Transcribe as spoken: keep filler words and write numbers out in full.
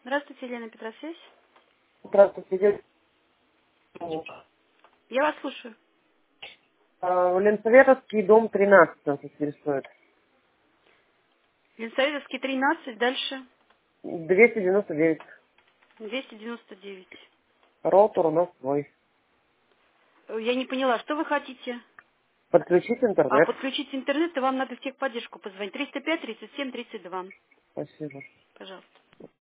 Здравствуйте, Елена Петросвязь. Здравствуйте, я- Я вас слушаю. А, Ленсоветовский, дом тринадцать нас интересует. Ленсоветовский, тринадцать, дальше двести девяносто девять. двести девяносто девять. Роутер у нас свой. Э, Я не поняла, что вы хотите? Подключить А интернет. подключить интернет, и вам надо в техподдержку позвонить. триста пять тридцать семь тридцать два. Спасибо. Пожалуйста.